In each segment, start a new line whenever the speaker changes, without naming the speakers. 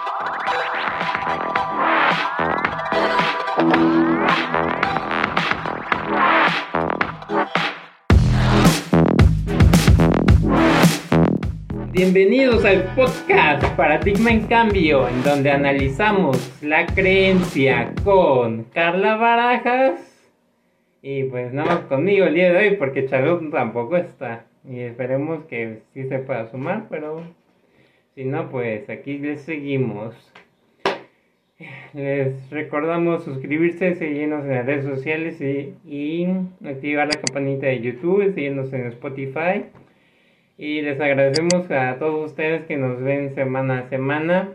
Bienvenidos al podcast Paradigma en Cambio, en donde analizamos la creencia con Carla Barajas y pues nada más conmigo el día de hoy porque Charlotte tampoco está y esperemos que sí se pueda sumar, pero si no pues aquí les seguimos. Les recordamos suscribirse, seguirnos en las redes sociales y activar la campanita de YouTube, seguirnos en Spotify. Y les agradecemos a todos ustedes que nos ven semana a semana,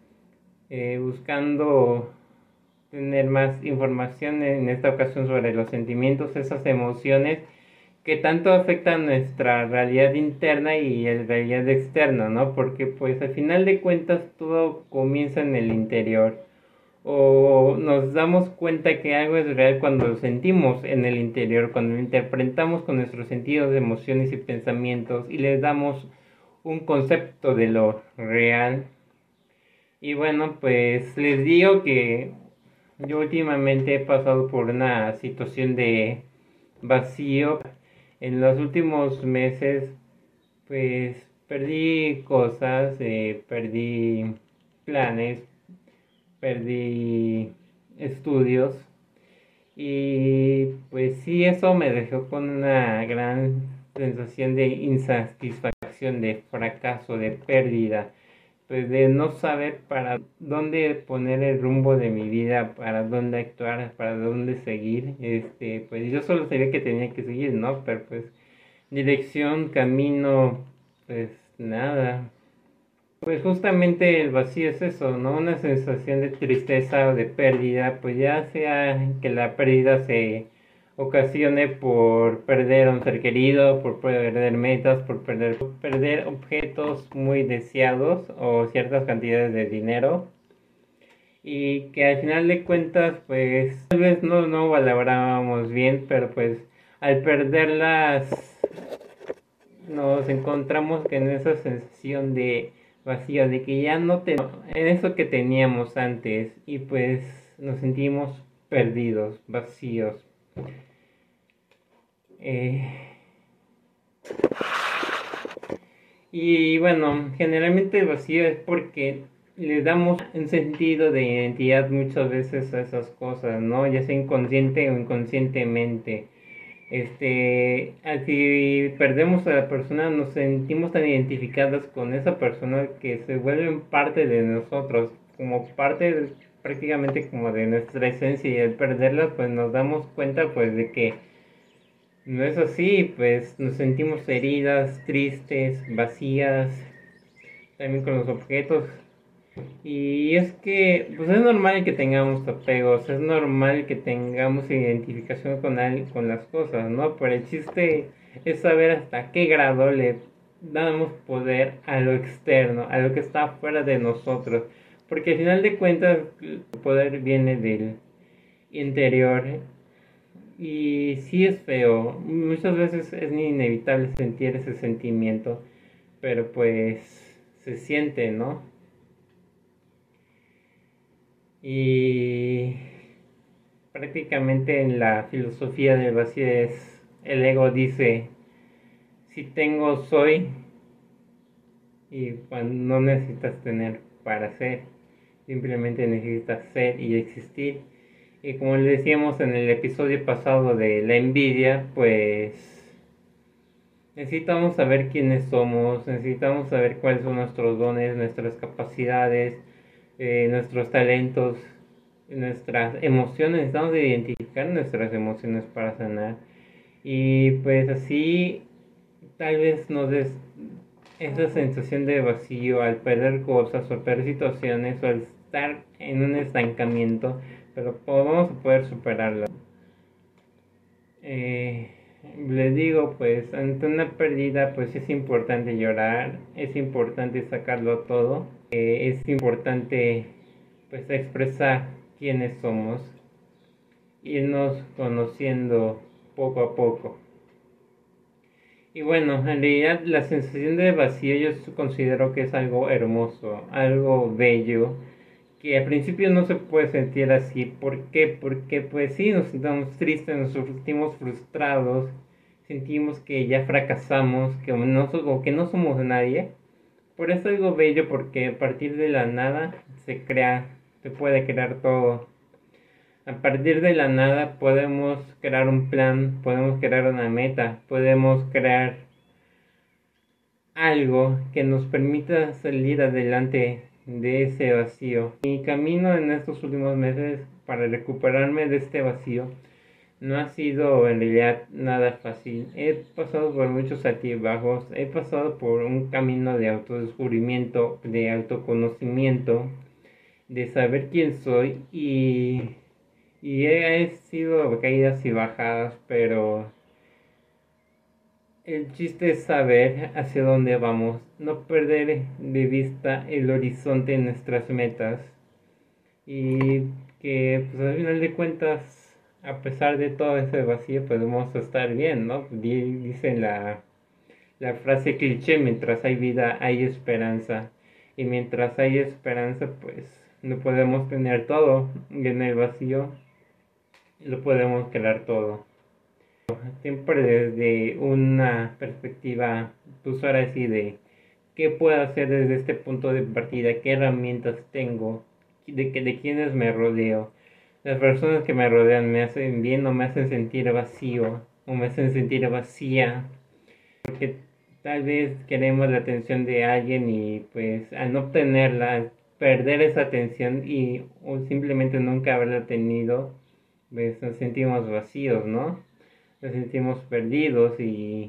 buscando tener más información en esta ocasión sobre los sentimientos, esas emociones que tanto afectan nuestra realidad interna y la realidad externa, ¿no? Porque pues al final de cuentas todo comienza en el interior. O nos damos cuenta que algo es real cuando lo sentimos en el interior, cuando lo interpretamos con nuestros sentidos, emociones y pensamientos y les damos un concepto de lo real. Y bueno, pues les digo que yo últimamente he pasado por una situación de vacío. En los últimos meses pues perdí cosas, perdí planes, perdí estudios y pues sí, eso me dejó con una gran sensación de insatisfacción, de fracaso, de pérdida, pues de no saber para dónde poner el rumbo de mi vida, para dónde actuar, para dónde seguir. Pues yo solo sabía que tenía que seguir, ¿no? Pero pues dirección, camino, pues nada. Pues justamente el vacío es eso, ¿no? Una sensación de tristeza o de pérdida, pues ya sea que la pérdida se ocasione por perder a un ser querido, por perder metas, por perder objetos muy deseados o ciertas cantidades de dinero. Y que al final de cuentas, pues tal vez no valorábamos bien, pero pues al perderlas nos encontramos en esa sensación de vacío, de que ya no tenemos en eso que teníamos antes y pues nos sentimos perdidos, vacíos. Y bueno, generalmente el vacío es porque le damos un sentido de identidad muchas veces a esas cosas, ¿no? Ya sea inconsciente o inconscientemente. Si perdemos a la persona, nos sentimos tan identificadas con esa persona que se vuelven parte de nosotros, como prácticamente como de nuestra esencia, y al perderlas pues nos damos cuenta pues de que no es así, pues nos sentimos heridas, tristes, vacías, también con los objetos. Y es que, pues es normal que tengamos apegos, es normal que tengamos identificación con las cosas, ¿no? Pero el chiste es saber hasta qué grado le damos poder a lo externo, a lo que está fuera de nosotros. Porque al final de cuentas, el poder viene del interior. Y sí es feo, muchas veces es inevitable sentir ese sentimiento, pero pues se siente, ¿no? Y prácticamente en la filosofía del vacío es, el ego dice, si tengo soy, y cuando no necesitas tener para ser, simplemente necesitas ser y existir. Y como le decíamos en el episodio pasado de la envidia, pues necesitamos saber quiénes somos, necesitamos saber cuáles son nuestros dones, nuestras capacidades, nuestros talentos, nuestras emociones. Necesitamos identificar nuestras emociones para sanar. Y pues así tal vez nos des esa sensación de vacío al perder cosas o perder situaciones o al estar en un estancamiento, pero vamos a poder superarlo. Les digo, pues ante una pérdida pues es importante llorar, es importante sacarlo todo, es importante pues expresar quiénes somos, irnos conociendo poco a poco. Y bueno, en realidad la sensación de vacío yo considero que es algo hermoso, algo bello, que al principio no se puede sentir así. ¿Por qué? Porque pues sí, nos sentimos tristes, nos sentimos frustrados, sentimos que ya fracasamos, o que no somos nadie. Por eso es algo bello, porque a partir de la nada se puede crear todo. A partir de la nada podemos crear un plan, podemos crear una meta, podemos crear algo que nos permita salir adelante de ese vacío. Mi camino en estos últimos meses para recuperarme de este vacío no ha sido en realidad nada fácil. He pasado por muchos altibajos, he pasado por un camino de autodescubrimiento, de autoconocimiento, de saber quién soy y he sido caídas y bajadas, pero el chiste es saber hacia dónde vamos, no perder de vista el horizonte de nuestras metas y que pues al final de cuentas, a pesar de todo ese vacío, podemos estar bien, ¿no? Dicen la frase cliché, mientras hay vida hay esperanza y mientras hay esperanza pues no podemos tener todo y en el vacío lo podemos crear todo. Siempre desde una perspectiva, pues ahora sí, de qué puedo hacer desde este punto de partida, qué herramientas tengo, de quiénes me rodeo. Las personas que me rodean me hacen bien o me hacen sentir vacío o me hacen sentir vacía, porque tal vez queremos la atención de alguien y pues al no obtenerla, perder esa atención o simplemente nunca haberla tenido, pues nos sentimos vacíos, ¿no? Nos sentimos perdidos y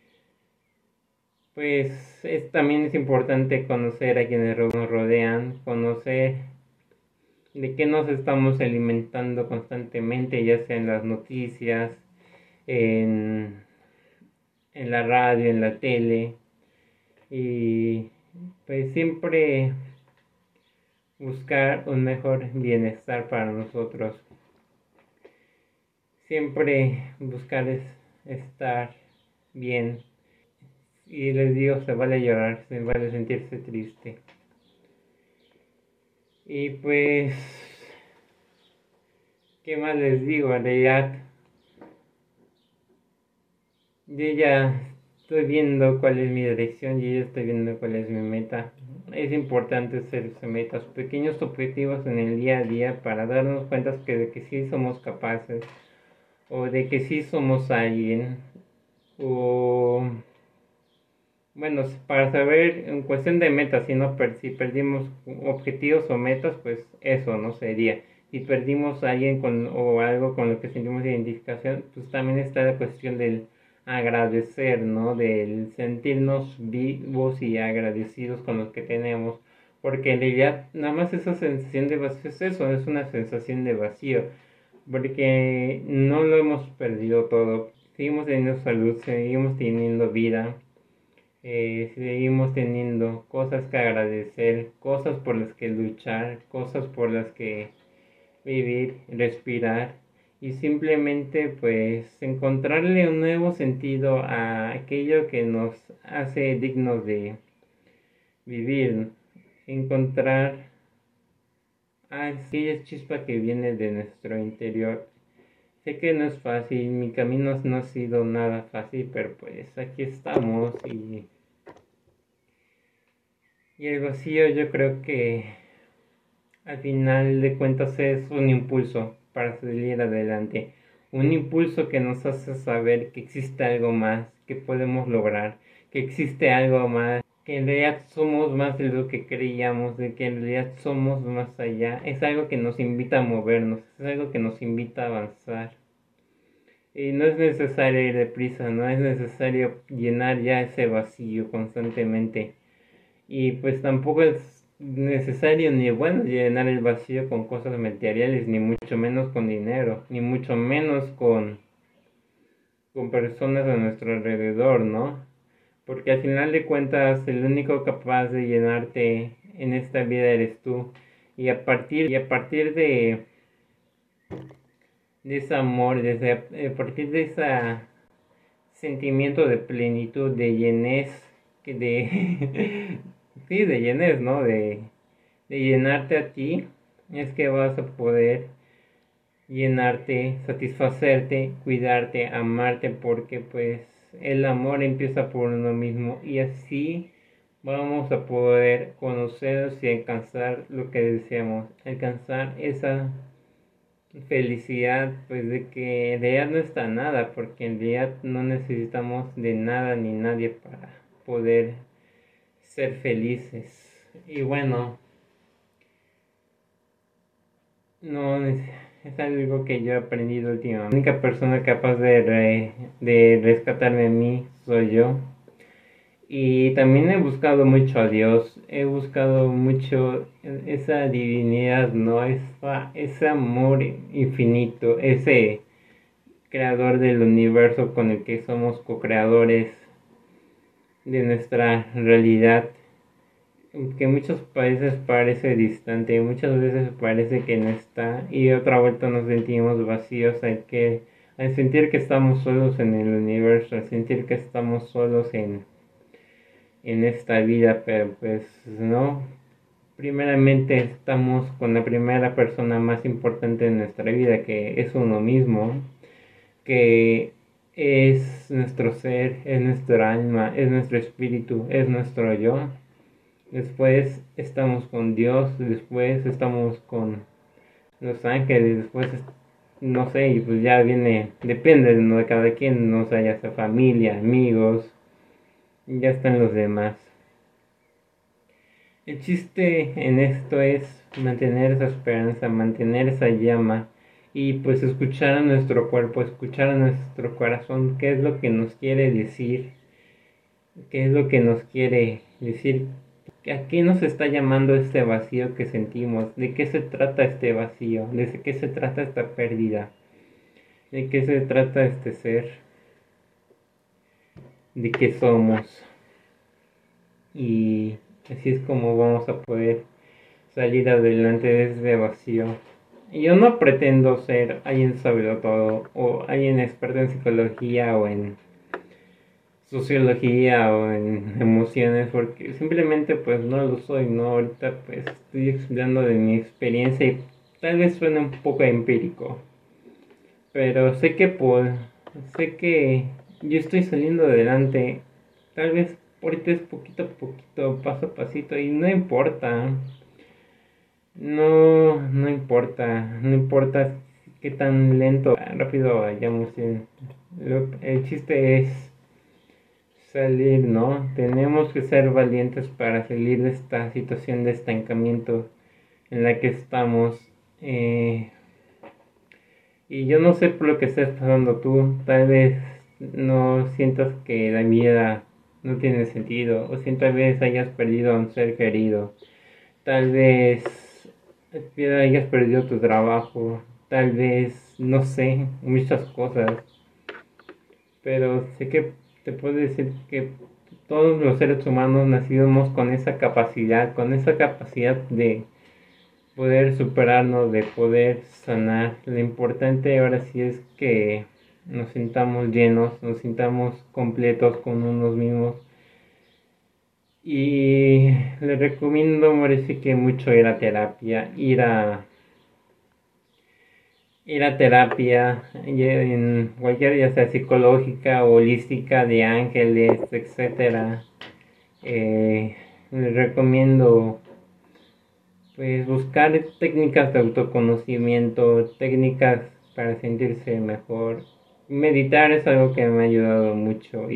pues también es importante conocer a quienes nos rodean, conocer de qué nos estamos alimentando constantemente, ya sea en las noticias, en, en la radio, en la tele, y pues siempre buscar un mejor bienestar para nosotros, siempre buscar estar bien. Y les digo, se vale llorar, se vale sentirse triste. Y pues, ¿qué más les digo? En realidad, yo ya estoy viendo cuál es mi dirección, yo ya estoy viendo cuál es mi meta. Es importante hacerse metas, pequeños objetivos en el día a día para darnos cuenta de que sí somos capaces, o de que sí somos alguien, o bueno, para saber en cuestión de metas, si perdimos objetivos o metas, pues eso no sería. Si perdimos a alguien o algo con lo que sentimos identificación, pues también está la cuestión del agradecer, ¿no? Del sentirnos vivos y agradecidos con lo que tenemos. Porque en realidad nada más esa sensación de vacío es eso, es una sensación de vacío. Porque no lo hemos perdido todo. Seguimos teniendo salud, seguimos teniendo vida, seguimos teniendo cosas que agradecer, cosas por las que luchar, cosas por las que vivir, respirar y simplemente pues encontrarle un nuevo sentido a aquello que nos hace dignos de vivir, encontrar aquella chispa que viene de nuestro interior. Sé que no es fácil, mi camino no ha sido nada fácil, pero pues aquí estamos y el vacío yo creo que al final de cuentas es un impulso para salir adelante. Un impulso que nos hace saber que existe algo más, que podemos lograr, que existe algo más, que en realidad somos más de lo que creíamos, de que en realidad somos más allá. Es algo que nos invita a movernos, es algo que nos invita a avanzar. Y no es necesario ir deprisa, no es necesario llenar ya ese vacío constantemente. Y pues tampoco es necesario ni bueno llenar el vacío con cosas materiales, ni mucho menos con dinero, ni mucho menos con personas a nuestro alrededor, ¿no? Porque al final de cuentas el único capaz de llenarte en esta vida eres tú. Y a partir de ese amor, a partir de esa sentimiento de plenitud, de llenez, de, sí, de llenez, ¿no? De llenarte a ti, es que vas a poder llenarte, satisfacerte, cuidarte, amarte, porque pues el amor empieza por uno mismo y así vamos a poder conocernos y alcanzar lo que deseamos, alcanzar esa felicidad, pues de que en realidad no está nada, porque en realidad no necesitamos de nada ni nadie para poder ser felices. Y bueno, no es algo que yo he aprendido últimamente. La única persona capaz de rescatarme a mí soy yo. Y también he buscado mucho a Dios, he buscado mucho esa divinidad, ¿no? Ese amor infinito, ese creador del universo con el que somos co-creadores de nuestra realidad, que en muchos países parece distante, muchas veces parece que no está, y de otra vuelta nos sentimos vacíos al sentir que estamos solos en el universo, al sentir que estamos solos en esta vida, pero pues no. Primeramente estamos con la primera persona más importante de nuestra vida, que es uno mismo, que es nuestro ser, es nuestra alma, es nuestro espíritu, es nuestro yo. Después estamos con Dios, después estamos con los ángeles, después no sé, y pues ya viene, depende de cada quien, no sé, ya sea familia, amigos, ya están los demás. El chiste en esto es mantener esa esperanza, mantener esa llama y pues escuchar a nuestro cuerpo, escuchar a nuestro corazón, qué es lo que nos quiere decir, qué es lo que nos quiere decir, a qué nos está llamando este vacío que sentimos, de qué se trata este vacío, de qué se trata esta pérdida, de qué se trata este ser, de qué somos. Y así es como vamos a poder salir adelante de ese vacío. Y yo no pretendo ser alguien sabido todo o alguien experto en psicología o en sociología o en emociones, porque simplemente pues no lo soy, ¿no? Ahorita pues estoy explicando de mi experiencia y tal vez suene un poco empírico, pero sé que yo estoy saliendo adelante, tal vez ahorita es poquito a poquito, paso a pasito y no importa. No, no importa qué tan lento, rápido vayamos. El chiste es salir, ¿no? Tenemos que ser valientes para salir de esta situación de estancamiento en la que estamos. Eh, y yo no sé por lo que estés pasando tú, tal vez no sientas que la vida no tiene sentido, o si tal vez hayas perdido a un ser querido. Tal vez hayas perdido tu trabajo, tal vez, no sé, muchas cosas, pero sé que te puedo decir que todos los seres humanos nacimos con esa capacidad de poder superarnos, de poder sanar. Lo importante ahora sí es que nos sintamos llenos, nos sintamos completos con unos mismos. Y le recomiendo, parece que mucho ir a terapia, ir a terapia, en cualquier, ya sea psicológica, holística, de ángeles, etcétera. Les recomiendo pues buscar técnicas de autoconocimiento, técnicas para sentirse mejor. Meditar es algo que me ha ayudado mucho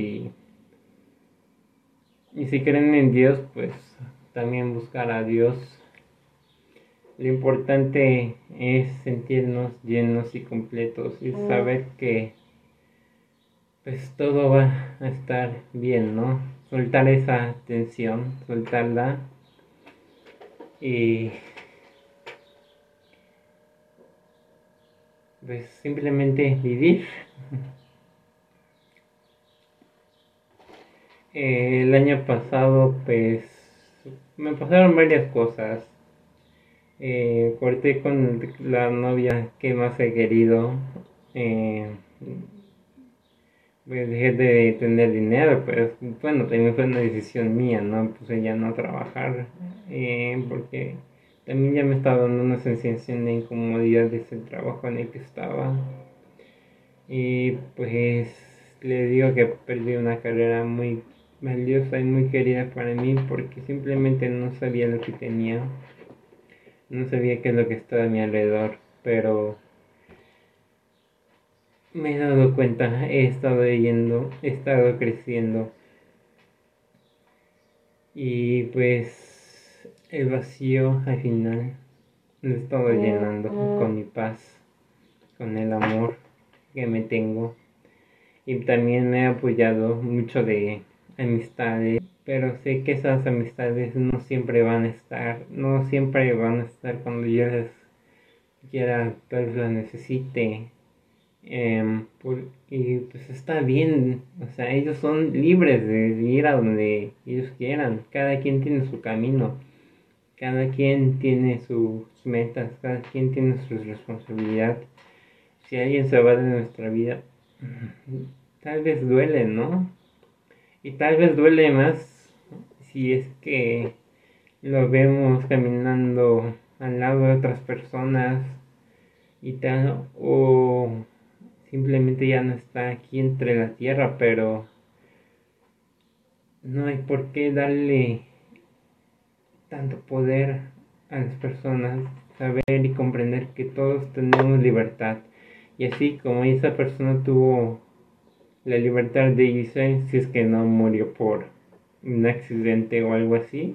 y si creen en Dios, pues también buscar a Dios. Lo importante es sentirnos llenos y completos y saber que pues todo va a estar bien, ¿no? Soltar esa tensión, soltarla y pues simplemente vivir. El año pasado pues me pasaron varias cosas. Corté con la novia que más he querido. Eh, pues dejé de tener dinero, pues bueno, también fue una decisión mía, ¿no? Pues ya no trabajar, porque también ya me estaba dando una sensación de incomodidad de ese trabajo en el que estaba. Y pues le digo que perdí una carrera muy valiosa y muy querida para mí porque simplemente no sabía lo que tenía, no sabía qué es lo que estaba a mi alrededor, pero me he dado cuenta, he estado leyendo, he estado creciendo y pues el vacío al final lo he estado llenando con mi paz, con el amor que me tengo. Y también me he apoyado mucho de amistades, pero sé que esas amistades no siempre van a estar, no siempre van a estar cuando yo las quiera, tal vez las necesite. Y pues está bien, o sea, ellos son libres de ir a donde ellos quieran, cada quien tiene su camino, cada quien tiene sus metas, cada quien tiene su responsabilidad. Si alguien se va de nuestra vida, tal vez duele, ¿no? Y tal vez duele más si es que lo vemos caminando al lado de otras personas y tal, o simplemente ya no está aquí entre la tierra, pero no hay por qué darle tanto poder a las personas, saber y comprender que todos tenemos libertad. Y así como esa persona tuvo la libertad de irse, si es que no murió por un accidente o algo así,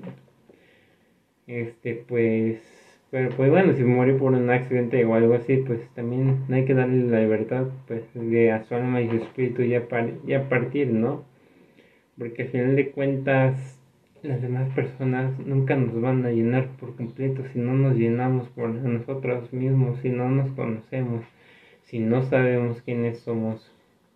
pues, pero pues bueno, si murió por un accidente o algo así, pues también no hay que darle la libertad, pues, de a su alma y su espíritu ya partir, ¿no? Porque al final de cuentas, las demás personas nunca nos van a llenar por completo si no nos llenamos por nosotros mismos, si no nos conocemos, si no sabemos quiénes somos.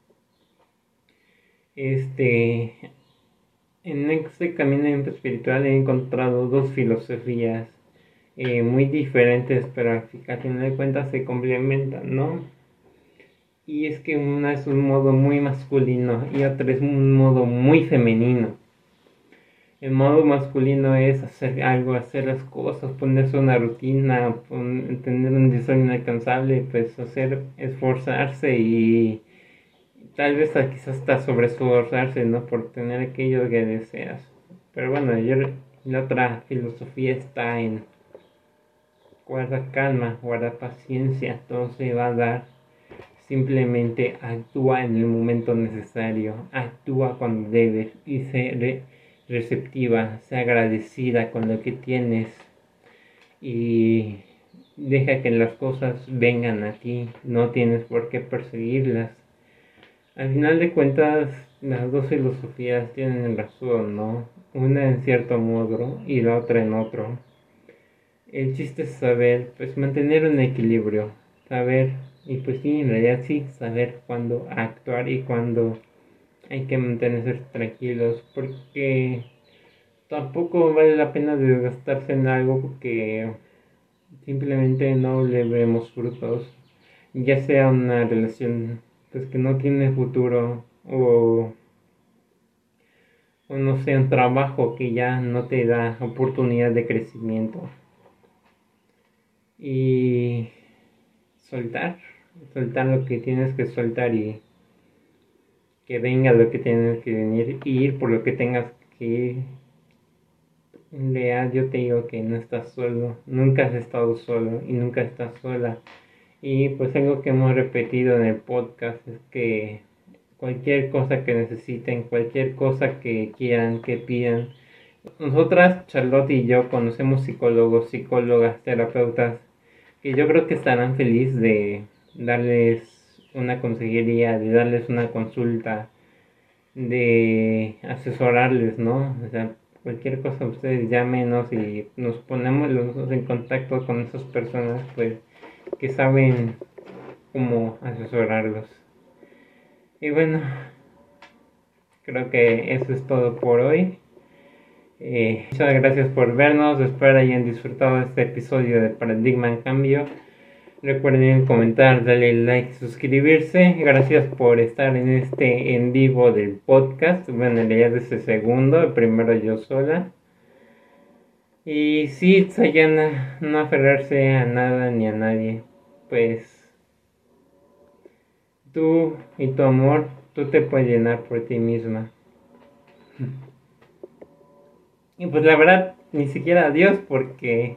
Este, en este camino espiritual he encontrado dos filosofías muy diferentes, pero al final de cuentas se complementan, ¿no? Y es que una es un modo muy masculino y otra es un modo muy femenino. El modo masculino es hacer algo, hacer las cosas, ponerse una rutina, tener un diseño inalcanzable, pues hacer, esforzarse y tal vez quizás hasta sobreesforzarse, ¿no? Por tener aquello que deseas. Pero bueno, la otra filosofía está en guarda calma, guarda paciencia, todo se va a dar. Simplemente actúa en el momento necesario, actúa cuando debes y sé receptiva, sé agradecida con lo que tienes y deja que las cosas vengan a ti, no tienes por qué perseguirlas. Al final de cuentas, las dos filosofías tienen razón, ¿no? Una en cierto modo y la otra en otro. El chiste es saber, pues mantener un equilibrio, saber, y pues sí, en realidad sí, saber cuándo actuar y cuándo hay que mantenerse tranquilos, porque tampoco vale la pena desgastarse en algo que simplemente no le vemos frutos, ya sea una relación pues que no tiene futuro o no sé, un trabajo que ya no te da oportunidad de crecimiento. Y soltar, soltar lo que tienes que soltar y que venga lo que tienes que venir y ir por lo que tengas que ir. En realidad yo te digo que no estás solo, nunca has estado solo y nunca estás sola. Y pues algo que hemos repetido en el podcast es que cualquier cosa que necesiten, cualquier cosa que quieran, que pidan. Nosotras, Charlotte y yo, conocemos psicólogos, psicólogas, terapeutas, que yo creo que estarán felices de darles una consejería, de darles una consulta, de asesorarles, ¿no? O sea, cualquier cosa ustedes llámenos y nos ponemos en contacto con esas personas, pues, que saben cómo asesorarlos. Y bueno, creo que eso es todo por hoy. Muchas gracias por vernos, espero hayan disfrutado de este episodio de Paradigma en Cambio. Recuerden comentar, darle like, suscribirse. Gracias por estar en este en vivo del podcast. Bueno, en realidad es el segundo, el primero yo sola. Y sí, Sayana, no aferrarse a nada ni a nadie. Pues tú y tu amor, tú te puedes llenar por ti misma. Y pues la verdad, ni siquiera a Dios, porque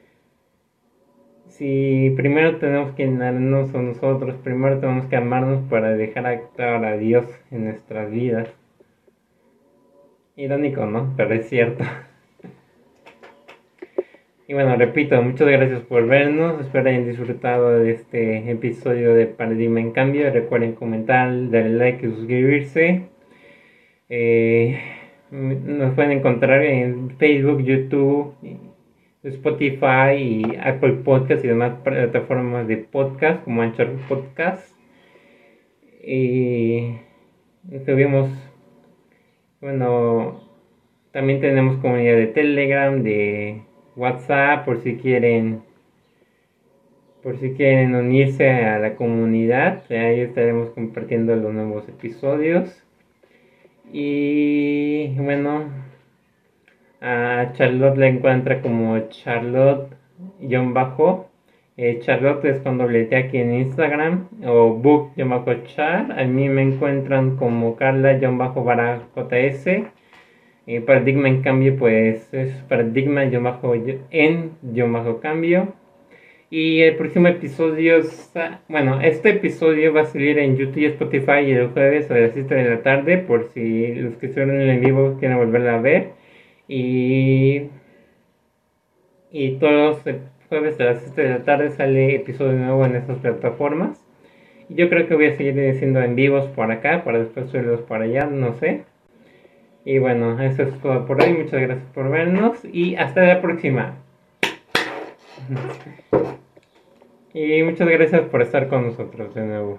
si primero tenemos que llenarnos a nosotros, primero tenemos que amarnos para dejar actuar a Dios en nuestras vidas. Irónico, ¿no? Pero es cierto. Y bueno, repito, muchas gracias por vernos. Espero hayan disfrutado de este episodio de Paradigma en Cambio. Recuerden comentar, darle like y suscribirse. Nos pueden encontrar en Facebook, YouTube, Spotify y Apple Podcast y demás plataformas de podcast como Anchor Podcast. Y tuvimos, bueno, también tenemos comunidad de Telegram, de WhatsApp, por si quieren unirse a la comunidad. Ahí estaremos compartiendo los nuevos episodios. Y bueno, a Charlotte la encuentra como Charlotte-bajo. Charlotte es con doble T aquí en Instagram. O book-char. A mí me encuentran como Carla-JS. Paradigma en cambio, pues es paradigma-en-cambio. Y el próximo episodio, bueno, este episodio va a salir en YouTube y Spotify el jueves a las 7 de la tarde, por si los que estuvieron en vivo quieren volverla a ver. Y, y todos los jueves a las 7 de la tarde sale episodio nuevo en estas plataformas. Y yo creo que voy a seguir haciendo en vivos por acá, para después subirlos para allá, no sé. Y bueno, eso es todo por hoy. Muchas gracias por vernos y hasta la próxima. Y muchas gracias por estar con nosotros de nuevo.